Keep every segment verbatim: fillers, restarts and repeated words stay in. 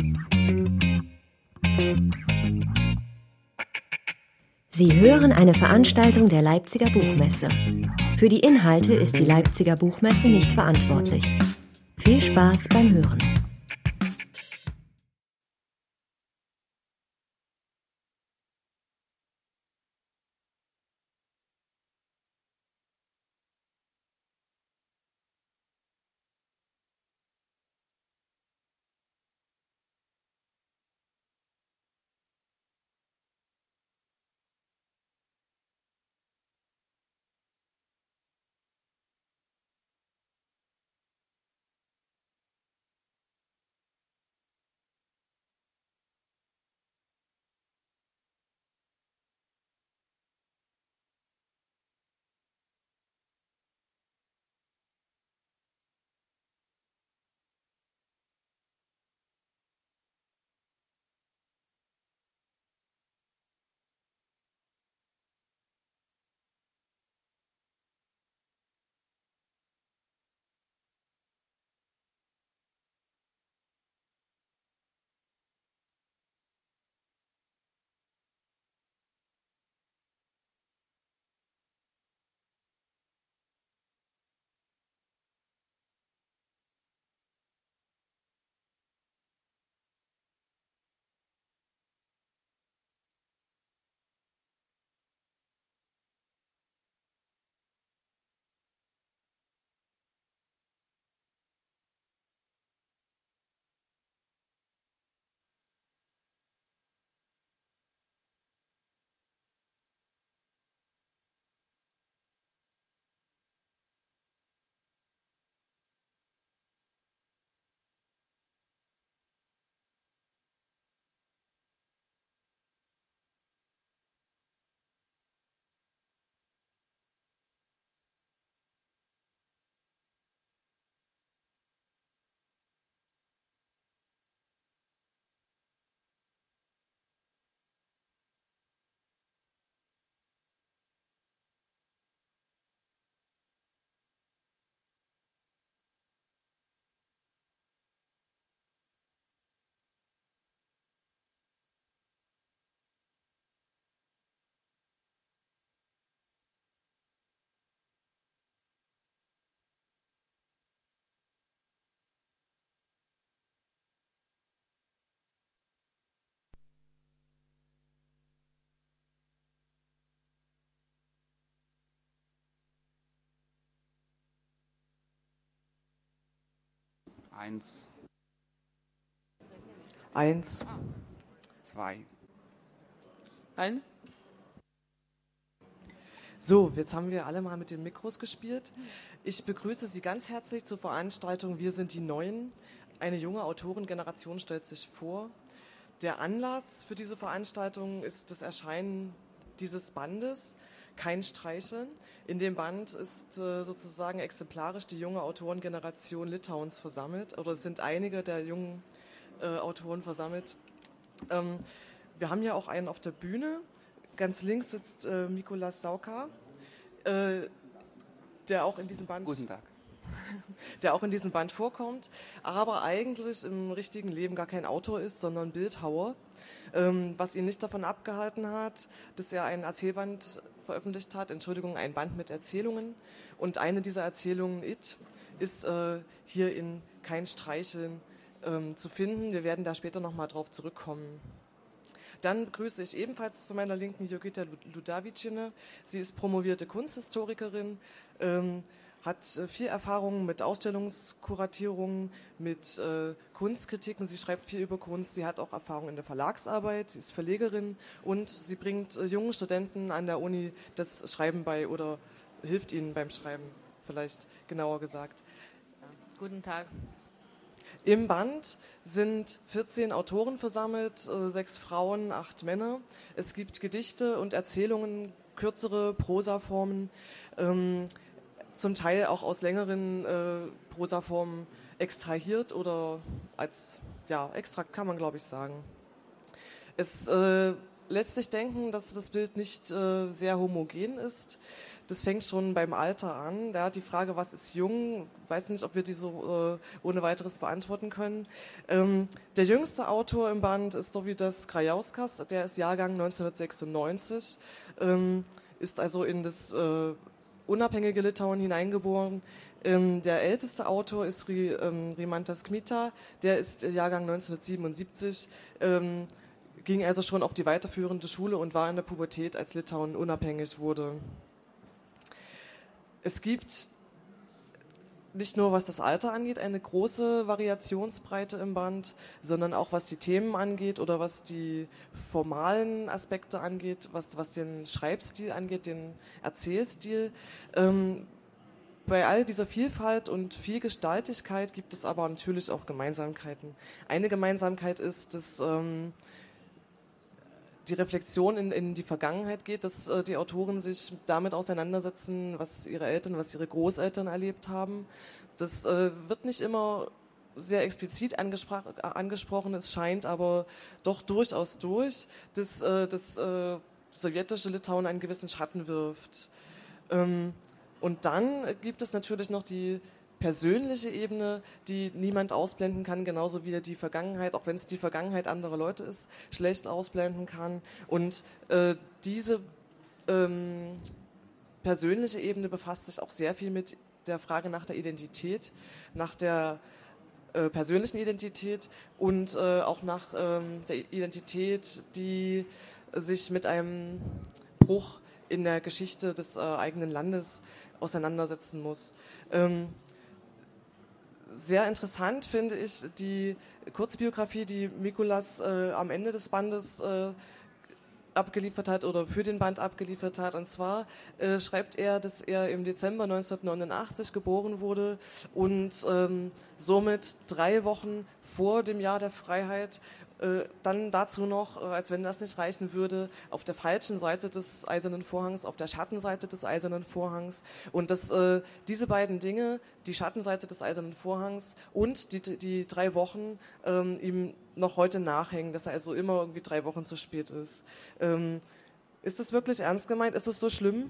Sie hören eine Veranstaltung der Leipziger Buchmesse. Für die Inhalte ist die Leipziger Buchmesse nicht verantwortlich. Viel Spaß beim Hören. Eins. Eins. Zwei. Eins. So, jetzt haben wir alle mal mit den Mikros gespielt. Ich begrüße Sie ganz herzlich zur Veranstaltung Wir sind die Neuen. Eine junge Autorengeneration stellt sich vor. Der Anlass für diese Veranstaltung ist das Erscheinen dieses Bandes, Kein Streicheln. In dem Band ist äh, sozusagen exemplarisch die junge Autorengeneration Litauens versammelt, oder es sind einige der jungen äh, Autoren versammelt. Ähm, wir haben ja auch einen auf der Bühne. Ganz links sitzt äh, Mikolas Sauka, äh, der auch in diesem Band... Guten Tag. der auch in diesem Band vorkommt, aber eigentlich im richtigen Leben gar kein Autor ist, sondern Bildhauer, ähm, was ihn nicht davon abgehalten hat, dass er ein Erzählband veröffentlicht hat, Entschuldigung, ein Band mit Erzählungen, und eine dieser Erzählungen, It, ist äh, hier in Kein Streicheln ähm, zu finden. Wir werden da später nochmal drauf zurückkommen. Dann begrüße ich ebenfalls zu meiner Linken Jurgita Ludavicine. Sie ist promovierte Kunsthistorikerin, ähm, hat äh, viel Erfahrung mit Ausstellungskuratierungen, mit äh, Kunstkritiken. Sie schreibt viel über Kunst. Sie hat auch Erfahrung in der Verlagsarbeit. Sie ist Verlegerin und sie bringt äh, jungen Studenten an der Uni das Schreiben bei oder hilft ihnen beim Schreiben, vielleicht genauer gesagt. Guten Tag. Im Band sind vierzehn Autoren versammelt, äh, sechs Frauen, acht Männer. Es gibt Gedichte und Erzählungen, kürzere Prosaformen, ähm, zum Teil auch aus längeren äh, Prosaformen extrahiert oder als, ja, Extrakt kann man, glaube ich, sagen. Es äh, lässt sich denken, dass das Bild nicht äh, sehr homogen ist. das fängt schon beim Alter an. Ja, die Frage, was ist jung, weiß nicht, ob wir die so äh, ohne weiteres beantworten können. Ähm, der jüngste Autor im Band ist Dovydas Grajauskas, der ist Jahrgang neunzehnhundertsechsundneunzig, ähm, ist also in das äh, unabhängige Litauen hineingeboren. Ähm, der älteste Autor ist ähm, Rimantas Kmita, der ist Jahrgang neunzehnhundertsiebenundsiebzig, ähm, ging also schon auf die weiterführende Schule und war in der Pubertät, als Litauen unabhängig wurde. Es gibt nicht nur, was das Alter angeht, eine große Variationsbreite im Band, sondern auch, was die Themen angeht oder was die formalen Aspekte angeht, was, was den Schreibstil angeht, den Erzählstil. Ähm, bei all dieser Vielfalt und Vielgestaltigkeit gibt es aber natürlich auch Gemeinsamkeiten. Eine Gemeinsamkeit ist, dass ähm, die Reflexion in, in die Vergangenheit geht, dass äh, die Autoren sich damit auseinandersetzen, was ihre Eltern, was ihre Großeltern erlebt haben. Das äh, wird nicht immer sehr explizit angespro- angesprochen, es scheint aber doch durchaus durch, dass äh, das äh, sowjetische Litauen einen gewissen Schatten wirft. Ähm, und dann gibt es natürlich noch die persönliche Ebene, die niemand ausblenden kann, genauso wie er die Vergangenheit, auch wenn es die Vergangenheit anderer Leute ist, schlecht ausblenden kann. Und äh, diese ähm, persönliche Ebene befasst sich auch sehr viel mit der Frage nach der Identität, nach der äh, persönlichen Identität und äh, auch nach ähm, der Identität, die sich mit einem Bruch in der Geschichte des äh, eigenen Landes auseinandersetzen muss. Ähm, Sehr interessant finde ich die Kurzbiografie, die Mikulas äh, am Ende des Bandes äh, abgeliefert hat oder für den Band abgeliefert hat. Und zwar äh, schreibt er, dass er im Dezember neunzehnhundertneunundachtzig geboren wurde und ähm, somit drei Wochen vor dem Jahr der Freiheit äh, dann dazu noch, äh, als wenn das nicht reichen würde, auf der falschen Seite des Eisernen Vorhangs, auf der Schattenseite des Eisernen Vorhangs. Und dass äh, diese beiden Dinge, die Schattenseite des Eisernen Vorhangs und die, die drei Wochen, ähm, ihm noch heute nachhängen, dass er also immer irgendwie drei Wochen zu spät ist. Ähm, ist das wirklich ernst gemeint? Ist es so schlimm?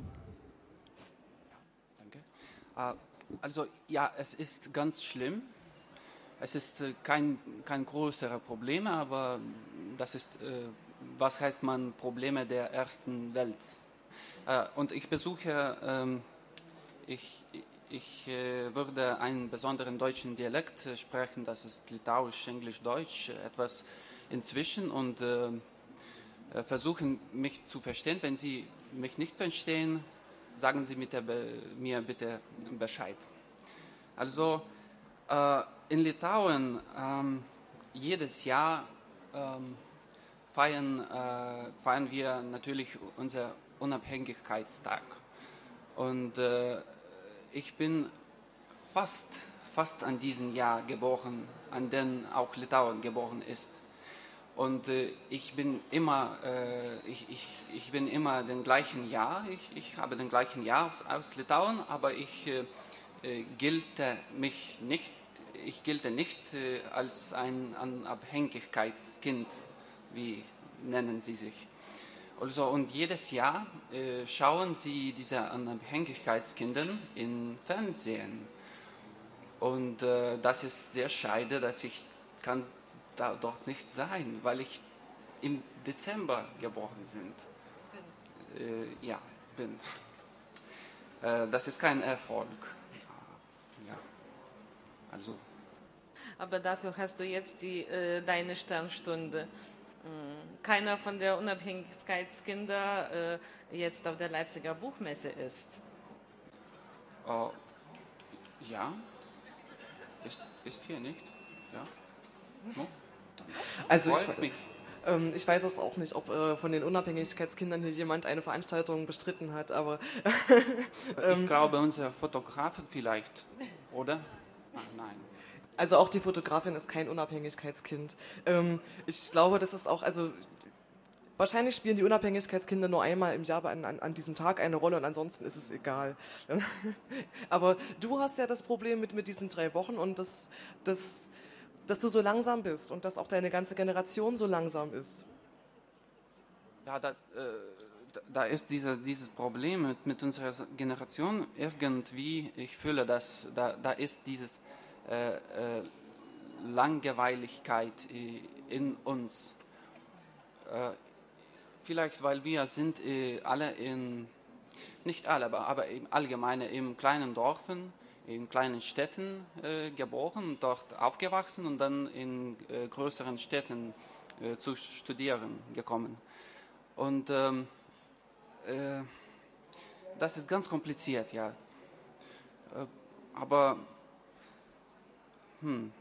Danke. Uh, also ja, es ist ganz schlimm. Es ist äh, kein, kein größeres Problem, aber das ist, äh, was heißt man, Probleme der ersten Welt. Äh, und ich besuche, ähm, ich, ich äh, würde einen besonderen deutschen Dialekt äh, sprechen, das ist Litauisch, Englisch, Deutsch, etwas inzwischen und äh, versuchen mich zu verstehen. Wenn Sie mich nicht verstehen, sagen Sie mit der Be- mir bitte Bescheid. Also, äh, in Litauen ähm, jedes Jahr ähm, feiern, äh, feiern wir natürlich unseren Unabhängigkeitstag. Und äh, ich bin fast, fast an diesem Jahr geboren, an dem auch Litauen geboren ist. Und äh, ich bin immer, äh, ich, ich, ich bin immer den gleichen Jahr. Ich, ich habe den gleichen Jahr aus, aus Litauen, aber ich äh, äh, gelte mich nicht. Ich gelte nicht äh, als ein Unabhängigkeitskind, wie nennen sie sich. Also, und jedes Jahr äh, schauen sie diese Unabhängigkeitskinder im Fernsehen. Und äh, das ist sehr schade, dass ich kann da dort nicht sein, weil ich im Dezember geboren bin. Äh, ja, bin. Äh, das ist kein Erfolg. Ja, also. Aber dafür hast du jetzt die, äh, deine Sternstunde. Keiner von der Unabhängigkeitskinder äh, jetzt auf der Leipziger Buchmesse ist. Uh, ja, ist, ist hier nicht. Ja. No? Also ich, ähm, ich weiß es auch nicht, ob äh, von den Unabhängigkeitskindern hier jemand eine Veranstaltung bestritten hat, aber ähm, ich glaube, unser Fotografen vielleicht, oder? Ach, nein. Also auch die Fotografin ist kein Unabhängigkeitskind. Ähm, ich glaube, das ist auch, also wahrscheinlich spielen die Unabhängigkeitskinder nur einmal im Jahr an, an, an diesem Tag eine Rolle und ansonsten ist es egal. Aber du hast ja das Problem mit, mit diesen drei Wochen und das, das, dass du so langsam bist und dass auch deine ganze Generation so langsam ist. Ja, das, äh, da ist diese, dieses Problem mit, mit unserer Generation irgendwie, ich fühle, dass da, da ist dieses äh, äh, Langweiligkeit in uns. Äh, vielleicht, weil wir sind äh, alle in, nicht alle, aber, aber im Allgemeinen in kleinen Dörfern, in kleinen Städten äh, geboren, dort aufgewachsen und dann in äh, größeren Städten äh, zu studieren gekommen. Und ähm, äh, das ist ganz kompliziert, ja. Äh, aber hm,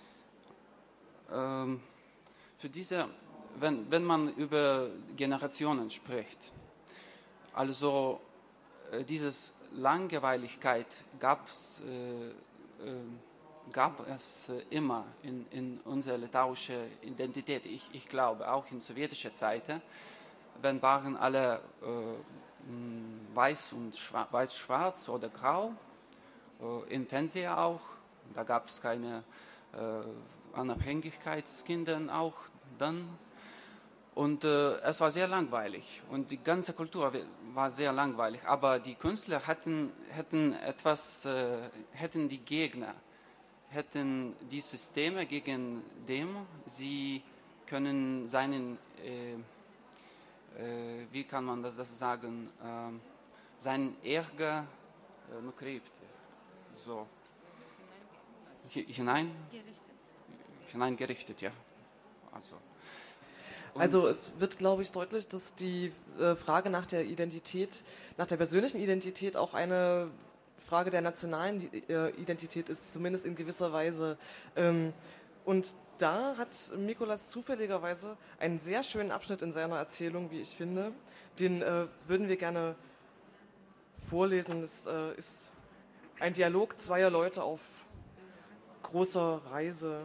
ähm, für diese, wenn, wenn man über Generationen spricht, also äh, dieses Langweiligkeit gab's, äh, äh, gab es äh, immer in, in unserer litauischen Identität. Ich, ich glaube, auch in sowjetischer Zeiten, wenn waren alle äh, weiß und schwarz, weiß-schwarz oder grau, äh, im Fernseher auch, da gab es keine äh, Unabhängigkeitskinder auch dann. Und äh, es war sehr langweilig und die ganze Kultur war sehr langweilig. Aber die Künstler hätten, hätten etwas, äh, hätten die Gegner, hätten die Systeme gegen dem, sie können seinen, äh, äh, wie kann man das, das sagen, äh, seinen Ärger äh, nukrebt, so hinein, hineingerichtet, ja. Also. Und also es wird, glaube ich, deutlich, dass die äh, Frage nach der Identität, nach der persönlichen Identität auch eine Frage der nationalen äh, Identität ist, zumindest in gewisser Weise. Ähm, und da hat Mykolas zufälligerweise einen sehr schönen Abschnitt in seiner Erzählung, wie ich finde. Den äh, würden wir gerne vorlesen. Das äh, ist ein Dialog zweier Leute auf großer Reise.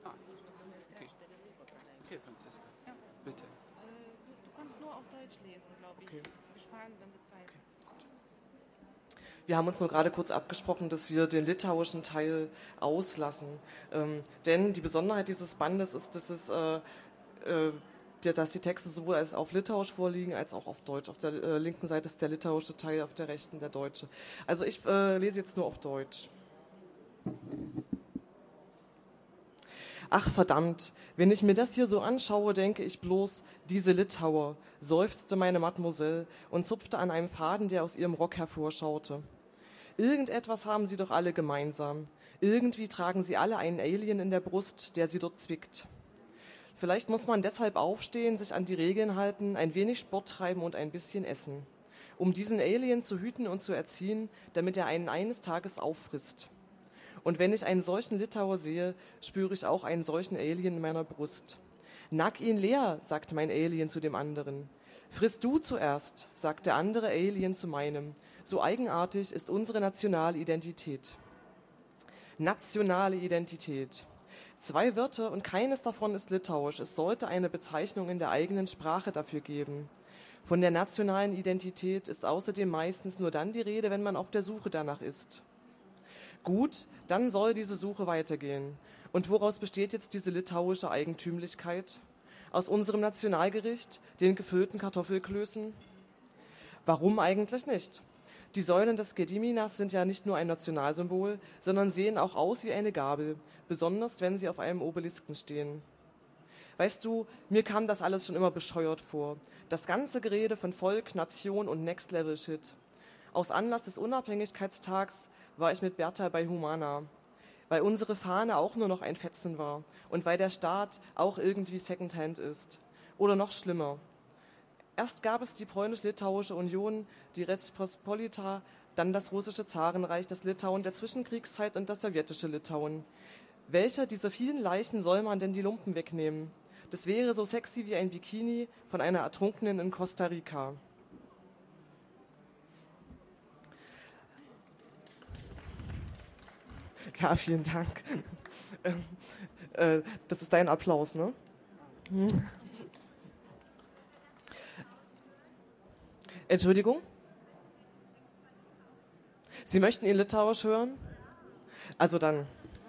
Bitte. Du kannst nur auf Deutsch lesen, glaube ich. Okay. Wir sparen dann die Zeit. Wir haben uns nur gerade kurz abgesprochen, dass wir den litauischen Teil auslassen. Ähm, denn die Besonderheit dieses Bandes ist, dass, es, äh, äh, der, dass die Texte sowohl als auf Litauisch vorliegen, als auch auf Deutsch. Auf der äh, linken Seite ist der litauische Teil, auf der rechten der deutsche. Also ich äh, lese jetzt nur auf Deutsch. Ach verdammt, wenn ich mir das hier so anschaue, denke ich bloß, diese Litauer, seufzte meine Mademoiselle und zupfte an einem Faden, der aus ihrem Rock hervorschaute. Irgendetwas haben sie doch alle gemeinsam. Irgendwie tragen sie alle einen Alien in der Brust, der sie dort zwickt. Vielleicht muss man deshalb aufstehen, sich an die Regeln halten, ein wenig Sport treiben und ein bisschen essen, um diesen Alien zu hüten und zu erziehen, damit er einen eines Tages auffrisst. Und wenn ich einen solchen Litauer sehe, spüre ich auch einen solchen Alien in meiner Brust. Nack ihn leer, sagt mein Alien zu dem anderen. Friss du zuerst, sagt der andere Alien zu meinem. So eigenartig ist unsere nationale Identität. Nationale Identität. Zwei Wörter und keines davon ist litauisch. Es sollte eine Bezeichnung in der eigenen Sprache dafür geben. Von der nationalen Identität ist außerdem meistens nur dann die Rede, wenn man auf der Suche danach ist. Gut, dann soll diese Suche weitergehen. Und woraus besteht jetzt diese litauische Eigentümlichkeit? Aus unserem Nationalgericht, den gefüllten Kartoffelklößen? Warum eigentlich nicht? Die Säulen des Gediminas sind ja nicht nur ein Nationalsymbol, sondern sehen auch aus wie eine Gabel, besonders wenn sie auf einem Obelisken stehen. Weißt du, mir kam das alles schon immer bescheuert vor. Das ganze Gerede von Volk, Nation und Next-Level-Shit. Aus Anlass des Unabhängigkeitstags war ich mit Berta bei Humana, weil unsere Fahne auch nur noch ein Fetzen war und weil der Staat auch irgendwie Secondhand ist. Oder noch schlimmer. Erst gab es die Polnisch-Litauische Union, die Rzeczpospolita, dann das russische Zarenreich, das Litauen der Zwischenkriegszeit und das sowjetische Litauen. Welcher dieser vielen Leichen soll man denn die Lumpen wegnehmen? Das wäre so sexy wie ein Bikini von einer Ertrunkenen in Costa Rica. Ja, vielen Dank. Das ist dein Applaus, ne? Entschuldigung? Sie möchten ihn Litauisch hören? Also dann.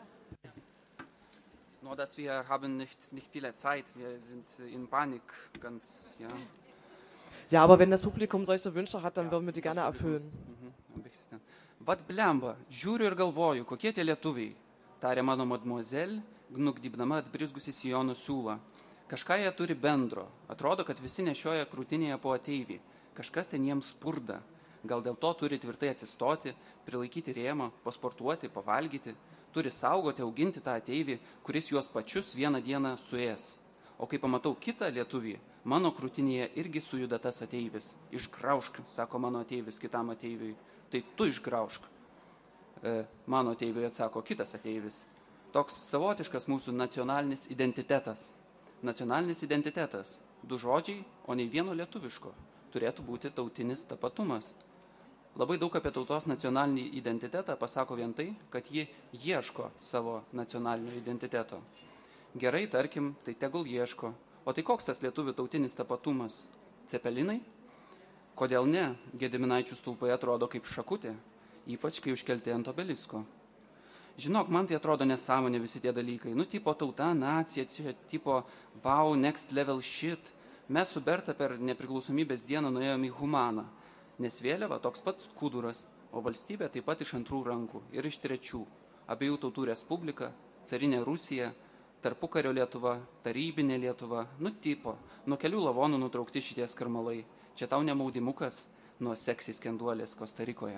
Nur, dass wir haben nicht, nicht viel Zeit. Wir sind in Panik ganz, ja. Ja, aber wenn das Publikum solche Wünsche hat, dann würden wir die gerne erfüllen. Vat blemba, žiūriu ir galvoju, kokie tie lietuviai, tarė mano mademoiselle, gnugdybdama atbrizgusi sijono siūlą. Kažką jie turi bendro, atrodo, kad visi nešioja krūtinėje po ateivį, kažkas ten jiems spurda, gal dėl to turi tvirtai atsistoti, prilaikyti rėmą, pasportuoti, pavalgyti, turi saugoti, auginti tą ateivį, kuris juos pačius vieną dieną suės. O kai pamatau kitą lietuvį, mano krūtinėje irgi sujuda tas ateivis. Išgraužk, sako mano ateivis kitam ateiviui. Tai tu išgraužk. E, mano ateiviui atsako kitas ateivis. Toks savotiškas mūsų nacionalinis identitetas. Nacionalinis identitetas. Du žodžiai, o nei vieno lietuviško. Turėtų būti tautinis tapatumas. Labai daug apie tautos nacionalinį identitetą pasako vien tai, kad ji ieško savo nacionalinio identiteto. Gerai, tarkim, tai tegul ieško. O tai koks tas lietuvių tautinis tapatumas? Cepelinai? Kodėl ne? Gediminaičių stulpai atrodo kaip šakutė, ypač kai užkelti ant obelisko. Žinok, man tai atrodo nesąmonė visi tie dalykai. Nu, tipo tauta, nacija, čia tipo wow, next level shit. Mes su Berta per nepriklausomybės dieną nuėjome į Humaną, nes vėliava toks pats skuduras, o valstybė taip pat iš antrų rankų ir iš trečių. Abiejų tautų respublika, carinė Rusija, tarpukario Lietuva, tarybinė Lietuva, nu tipo, nuo kelių lavonų nutraukti šitie skarmalai. Čia tau ne maudimukas nuo seksy skenduolės Kostarikoje.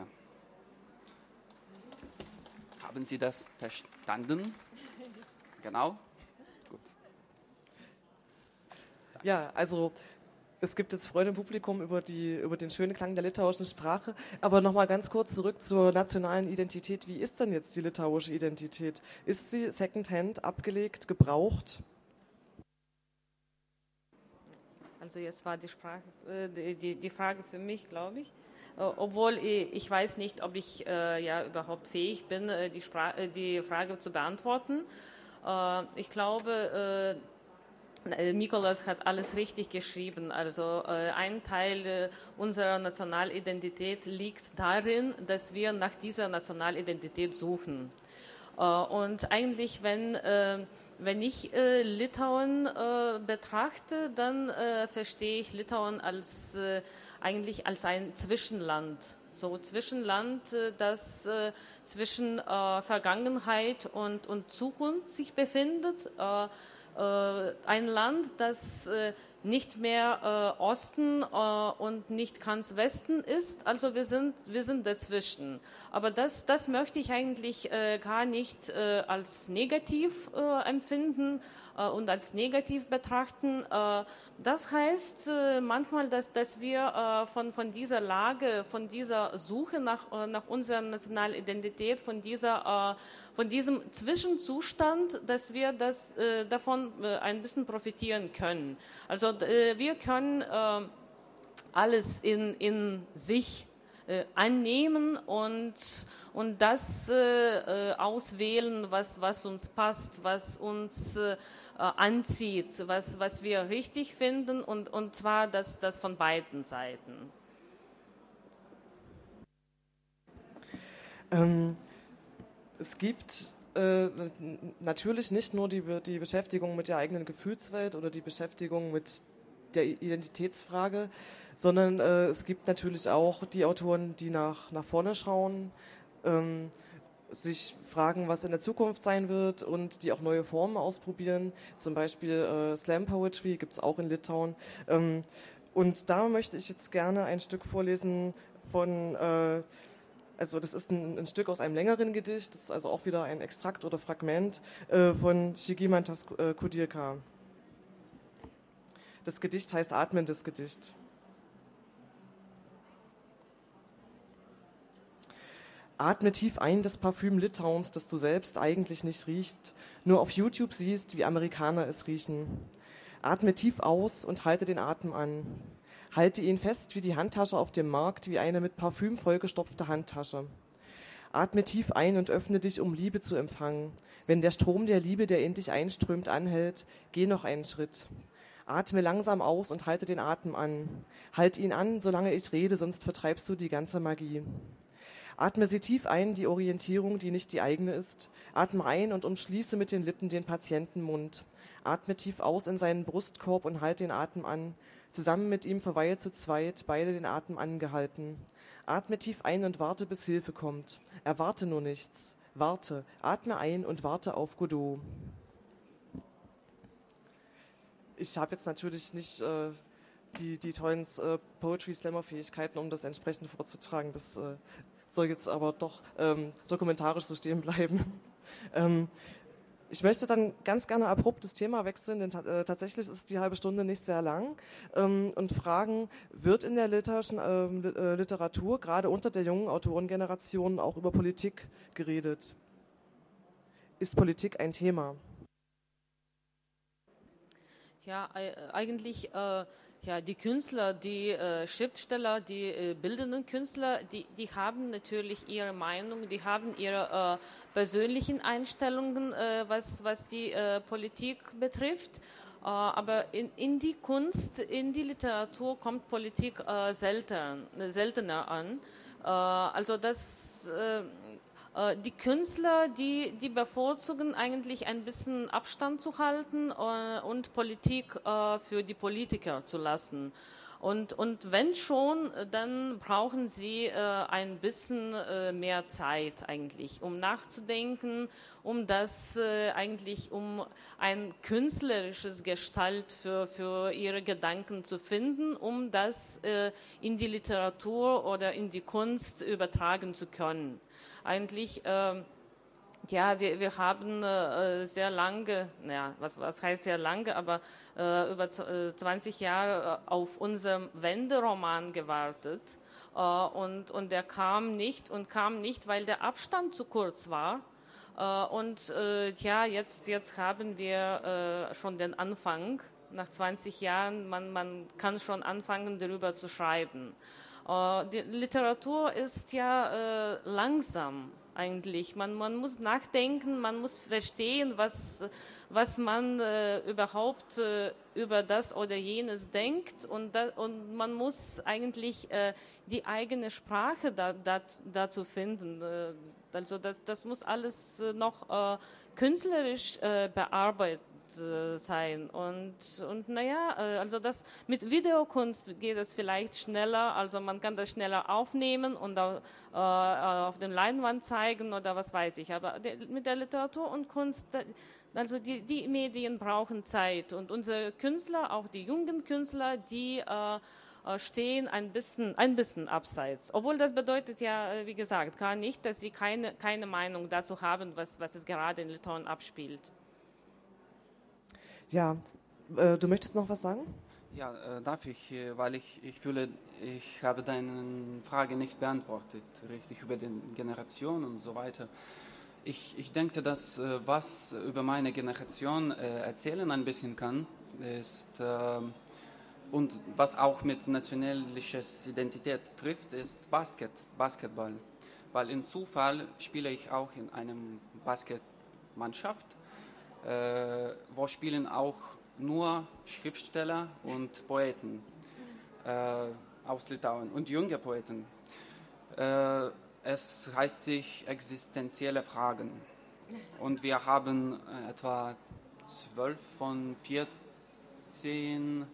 Haben Sie das verstanden? Genau? Gut. Ja, also es gibt jetzt Freude im Publikum über, die, über den schönen Klang der litauischen Sprache. Aber nochmal ganz kurz zurück zur nationalen Identität. Wie ist denn jetzt die litauische Identität? Ist sie secondhand, abgelegt, gebraucht? Also jetzt war die, Sprache, äh, die, die Frage für mich, glaube ich. Äh, obwohl ich, ich weiß nicht, ob ich äh, ja überhaupt fähig bin, äh, die, Spra- äh, die Frage zu beantworten. Äh, ich glaube, äh, Mikolas hat alles richtig geschrieben. Also äh, ein Teil äh, unserer Nationalidentität liegt darin, dass wir nach dieser Nationalidentität suchen. Äh, und eigentlich, wenn... Äh, Wenn ich äh, Litauen äh, betrachte, dann äh, verstehe ich Litauen als, äh, eigentlich als ein Zwischenland. So Zwischenland, äh, das äh, zwischen äh, Vergangenheit und, und Zukunft sich befindet. Äh, äh, ein Land, das äh, nicht mehr äh, Osten äh, und nicht ganz Westen ist. Also wir sind, wir sind dazwischen. Aber das, das möchte ich eigentlich äh, gar nicht äh, als negativ äh, empfinden äh, und als negativ betrachten. Äh, das heißt äh, manchmal, dass, dass wir äh, von, von dieser Lage, von dieser Suche nach, äh, nach unserer Nationalidentität, von dieser äh, von diesem Zwischenzustand, dass wir das, äh, davon äh, ein bisschen profitieren können. Also äh, wir können äh, alles in, in sich äh, annehmen und, und das äh, auswählen, was, was uns passt, was uns äh, anzieht, was, was wir richtig finden und, und zwar das, das von beiden Seiten. Ähm Es gibt äh, natürlich nicht nur die, die Beschäftigung mit der eigenen Gefühlswelt oder die Beschäftigung mit der Identitätsfrage, sondern äh, es gibt natürlich auch die Autoren, die nach, nach vorne schauen, ähm, sich fragen, was in der Zukunft sein wird und die auch neue Formen ausprobieren. Zum Beispiel äh, Slam Poetry gibt es auch in Litauen. Ähm, und da möchte ich jetzt gerne ein Stück vorlesen von... Äh, Also das ist ein, ein Stück aus einem längeren Gedicht, das ist also auch wieder ein Extrakt oder Fragment äh, von Žygimantas äh, Kudirka. Das Gedicht heißt Atmendes Gedicht. Atme tief ein das Parfüm Litauens, das du selbst eigentlich nicht riechst, nur auf YouTube siehst, wie Amerikaner es riechen. Atme tief aus und halte den Atem an. Halte ihn fest wie die Handtasche auf dem Markt, wie eine mit Parfüm vollgestopfte Handtasche. Atme tief ein und öffne dich, um Liebe zu empfangen. Wenn der Strom der Liebe, der in dich einströmt, anhält, geh noch einen Schritt. Atme langsam aus und halte den Atem an. Halt ihn an, solange ich rede, sonst vertreibst du die ganze Magie. Atme sie tief ein, die Orientierung, die nicht die eigene ist. Atme ein und umschließe mit den Lippen den Patientenmund. Atme tief aus in seinen Brustkorb und halt den Atem an. Zusammen mit ihm verweilt zu zweit, beide den Atem angehalten. Atme tief ein und warte, bis Hilfe kommt. Erwarte nur nichts. Warte, atme ein und warte auf Godot. Ich habe jetzt natürlich nicht äh, die, die tollen äh, Poetry-Slammer-Fähigkeiten, um das entsprechend vorzutragen. Das äh, soll jetzt aber doch ähm, dokumentarisch so stehen bleiben. ähm, Ich möchte dann ganz gerne abrupt das Thema wechseln, denn äh, tatsächlich ist die halbe Stunde nicht sehr lang, ähm, und fragen, wird in der literarischen äh, Literatur, gerade unter der jungen Autorengeneration, auch über Politik geredet? Ist Politik ein Thema? Ja, eigentlich äh, ja, die Künstler, die äh, Schriftsteller, die äh, bildenden Künstler, die, die haben natürlich ihre Meinung, die haben ihre äh, persönlichen Einstellungen, äh, was, was die äh, Politik betrifft. Äh, aber in, in die Kunst, in die Literatur kommt Politik äh, selten, seltener an. Äh, also das... Äh, Die Künstler, die, die bevorzugen eigentlich ein bisschen Abstand zu halten äh, und Politik äh, für die Politiker zu lassen. Und, und wenn schon, dann brauchen sie äh, ein bisschen äh, mehr Zeit eigentlich, um nachzudenken, um das äh, eigentlich, um ein künstlerisches Gestalt für, für ihre Gedanken zu finden, um das äh, in die Literatur oder in die Kunst übertragen zu können. Eigentlich, äh, ja, wir, wir haben äh, sehr lange, naja, was, was heißt sehr lange, aber äh, über zwanzig Jahre auf unseren Wenderoman gewartet. Äh, und, und der kam nicht und kam nicht, weil der Abstand zu kurz war. Äh, und äh, ja, jetzt, jetzt haben wir äh, schon den Anfang. Nach zwanzig Jahren, man, man kann schon anfangen, darüber zu schreiben. Uh, die Literatur ist ja äh, langsam eigentlich. Man, man muss nachdenken, man muss verstehen, was, was man äh, überhaupt äh, über das oder jenes denkt. Und, da, und man muss eigentlich äh, die eigene Sprache da, da, dazu finden. Äh, also das, das muss alles äh, noch äh, künstlerisch äh, bearbeitet sein. Und, und naja, also das mit Videokunst geht es vielleicht schneller, also man kann das schneller aufnehmen und auf, äh, auf der Leinwand zeigen oder was weiß ich. Aber de, mit der Literatur und Kunst, also die, die Medien brauchen Zeit und unsere Künstler, auch die jungen Künstler, die äh, stehen ein bisschen, ein bisschen abseits. Obwohl das bedeutet ja, wie gesagt, gar nicht, dass sie keine, keine Meinung dazu haben, was, was es gerade in Litauen abspielt. Ja, äh, du möchtest noch was sagen? Ja, äh, darf ich, weil ich, ich fühle, ich habe deine Frage nicht beantwortet, richtig über die Generation und so weiter. Ich, ich denke, dass äh, was über meine Generation äh, erzählen ein bisschen kann, ist, äh, und was auch mit nationalischer Identität trifft, ist Basket, Basketball. Weil in Zufall spiele ich auch in einem Basketmannschaft, Äh, wo spielen auch nur Schriftsteller und Poeten äh, aus Litauen und junge Poeten. Äh, es heißt sich existenzielle Fragen und wir haben äh, etwa zwölf von vierzehn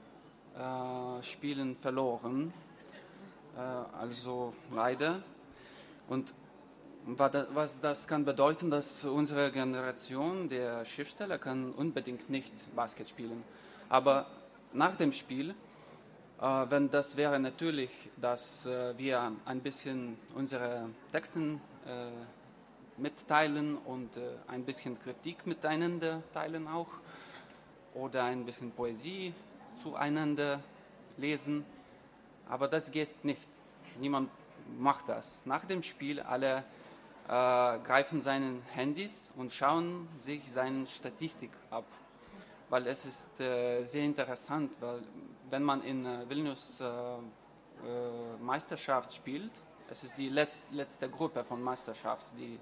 äh, Spielen verloren, äh, also leider. Und was das kann bedeuten, dass unsere Generation der Schriftsteller kann unbedingt nicht Basket spielen. Aber nach dem Spiel, äh, wenn das wäre natürlich, dass äh, wir ein bisschen unsere Texte äh, mitteilen und äh, ein bisschen Kritik miteinander teilen auch oder ein bisschen Poesie zueinander lesen. Aber das geht nicht. Niemand macht das. Nach dem Spiel alle Äh, greifen seinen Handys und schauen sich seine Statistik ab, weil es ist äh, sehr interessant, weil wenn man in äh, Vilnius äh, äh, Meisterschaft spielt, es ist die letzt, letzte Gruppe von Meisterschaft, die,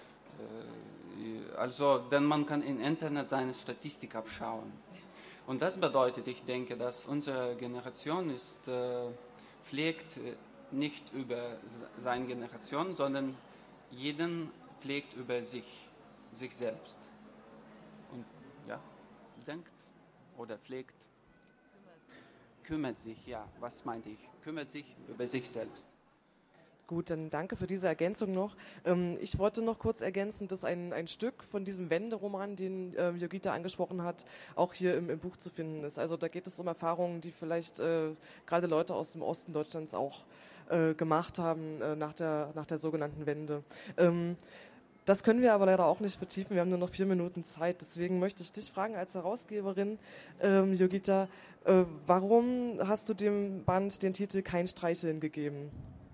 äh, also denn man kann im Internet seine Statistik abschauen. Und das bedeutet, ich denke, dass unsere Generation ist, äh, pflegt nicht über seine Generation, sondern jeden pflegt über sich, sich selbst. Und ja, denkt oder pflegt, kümmert sich, ja, was meinte ich? Kümmert sich über sich selbst. Gut, dann danke für diese Ergänzung noch. Ähm, ich wollte noch kurz ergänzen, dass ein, ein Stück von diesem Wenderoman, den äh, Yogita angesprochen hat, auch hier im, im Buch zu finden ist. Also da geht es um Erfahrungen, die vielleicht äh, gerade Leute aus dem Osten Deutschlands auch äh, gemacht haben äh, nach der, nach der sogenannten Wende. Ähm, das können wir aber leider auch nicht vertiefen. Wir haben nur noch vier Minuten Zeit. Deswegen möchte ich dich fragen als Herausgeberin, ähm, Yogita, äh, warum hast du dem Band den Titel Kein Streicheln gegeben?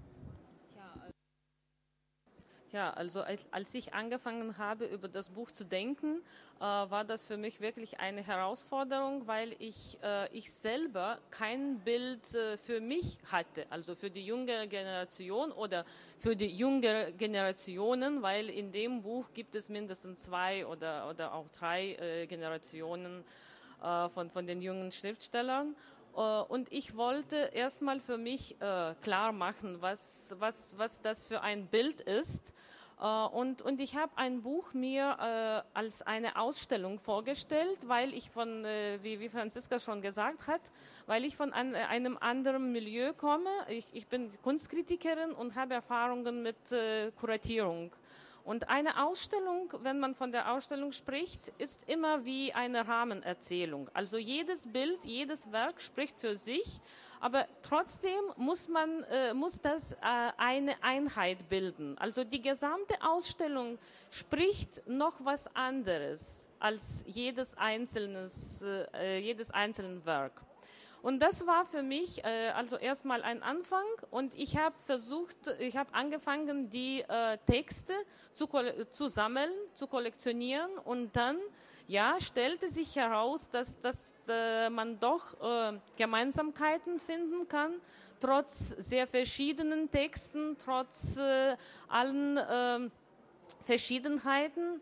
Ja, also als, als ich angefangen habe, über das Buch zu denken, äh, war das für mich wirklich eine Herausforderung, weil ich, äh, ich selber kein Bild äh, für mich hatte, also für die jüngere Generation oder für die jüngeren Generationen, weil in dem Buch gibt es mindestens zwei oder, oder auch drei äh, Generationen äh, von, von den jungen Schriftstellern. Und ich wollte erstmal für mich äh, klar machen, was, was, was das für ein Bild ist. Äh, und, und ich habe ein Buch mir äh, als eine Ausstellung vorgestellt, weil ich von, äh, wie, wie Franziska schon gesagt hat, weil ich von an, einem anderen Milieu komme. Ich, ich bin Kunstkritikerin und habe Erfahrungen mit äh, Kuratierung. Und eine Ausstellung, wenn man von der Ausstellung spricht, ist immer wie eine Rahmenerzählung. Also jedes Bild, jedes Werk spricht für sich, aber trotzdem muss man, äh, muss das äh, eine Einheit bilden. Also die gesamte Ausstellung spricht noch was anderes als jedes einzelnes, äh, jedes einzelne Werk. Und das war für mich äh, also erstmal ein Anfang und ich habe versucht, ich habe angefangen, die äh, Texte zu, zu sammeln, zu kollektionieren und dann ja, stellte sich heraus, dass, dass äh, man doch äh, Gemeinsamkeiten finden kann, trotz sehr verschiedenen Texten, trotz äh, allen äh, Verschiedenheiten.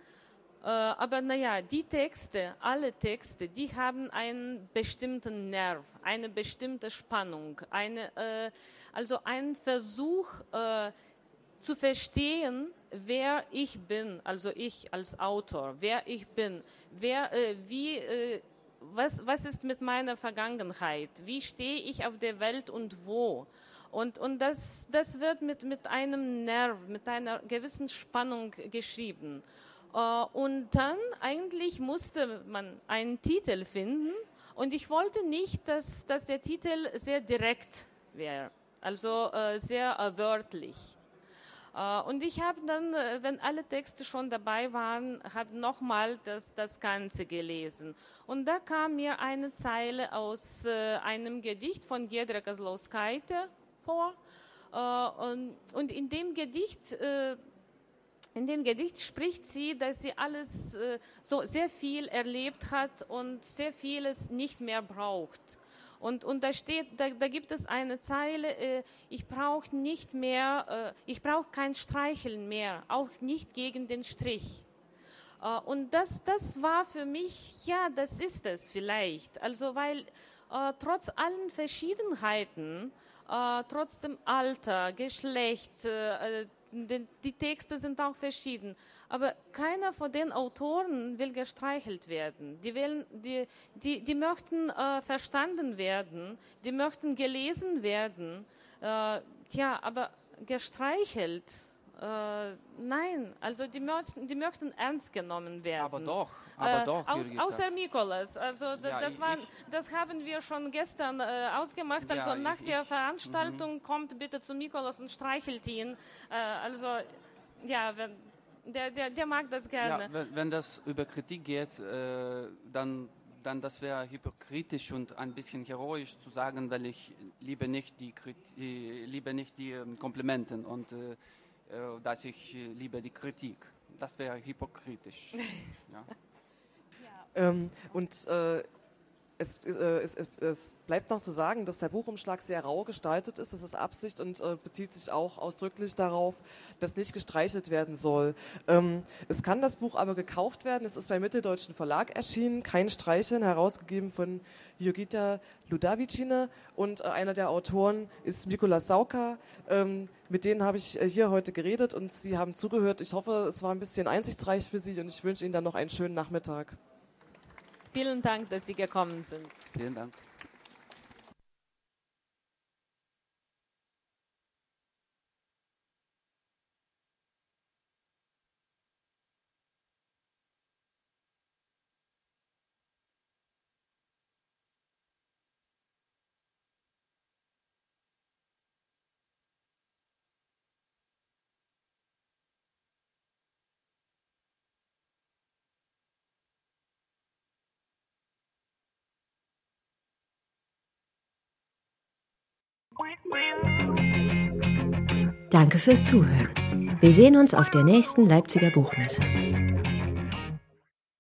Aber naja, die Texte, alle Texte, die haben einen bestimmten Nerv, eine bestimmte Spannung, eine, äh, also einen Versuch äh, zu verstehen, wer ich bin, also ich als Autor, wer ich bin, wer, äh, wie, äh, was, was ist mit meiner Vergangenheit, wie stehe ich auf der Welt und wo. Und, und das, das wird mit, mit einem Nerv, mit einer gewissen Spannung geschrieben. Und dann eigentlich musste man einen Titel finden und ich wollte nicht, dass, dass der Titel sehr direkt wäre, also äh, sehr äh, wörtlich. Äh, und ich habe dann, wenn alle Texte schon dabei waren, habe nochmal das, das Ganze gelesen. Und da kam mir eine Zeile aus äh, einem Gedicht von Giedre Kazlauskaite vor. Äh, und, und in dem Gedicht äh, In dem Gedicht spricht sie, dass sie alles äh, so sehr viel erlebt hat und sehr vieles nicht mehr braucht. Und, und da steht, da, da gibt es eine Zeile, äh, ich brauche nicht mehr, äh, ich brauche kein Streicheln mehr, auch nicht gegen den Strich. Äh, und das, das war für mich, ja, das ist es vielleicht. Also weil äh, trotz allen Verschiedenheiten, äh, trotz dem Alter, Geschlecht, äh, Die, die Texte sind auch verschieden, aber keiner von den Autoren will gestreichelt werden. Die, wollen, die, die, die möchten äh, verstanden werden, die möchten gelesen werden. Äh, ja, aber gestreichelt, äh, nein, also die möchten, die möchten ernst genommen werden. Aber doch, aber äh, doch. Aus, außer Mikolas, also d- ja, das, ich, war, ich, das haben wir schon gestern äh, ausgemacht. Also ja, nach ich, der ich, Veranstaltung m-hmm. kommt bitte zu Mikolas und streichelt ihn. Äh, also ja, wenn, der, der, der mag das gerne. Ja, wenn, wenn das über Kritik geht, äh, dann dann das wäre hypokritisch und ein bisschen heroisch zu sagen, weil ich liebe nicht die, Kriti- liebe nicht die ähm, Komplimenten und äh, dass ich liebe die Kritik. Das wäre hypokritisch. Ja. Ja. Ähm, und äh, es, äh, es, es bleibt noch zu sagen, dass der Buchumschlag sehr rau gestaltet ist. Das ist Absicht und äh, bezieht sich auch ausdrücklich darauf, dass nicht gestreichelt werden soll. Ähm, es kann das Buch aber gekauft werden. Es ist beim Mitteldeutschen Verlag erschienen, Kein Streicheln, herausgegeben von Jurgita Ludavicina. Und äh, einer der Autoren ist Mikolas Sauka. Ähm, mit denen habe ich äh, hier heute geredet und Sie haben zugehört. Ich hoffe, es war ein bisschen einsichtsreich für Sie und ich wünsche Ihnen dann noch einen schönen Nachmittag. Vielen Dank, dass Sie gekommen sind. Vielen Dank. Danke fürs Zuhören. Wir sehen uns auf der nächsten Leipziger Buchmesse.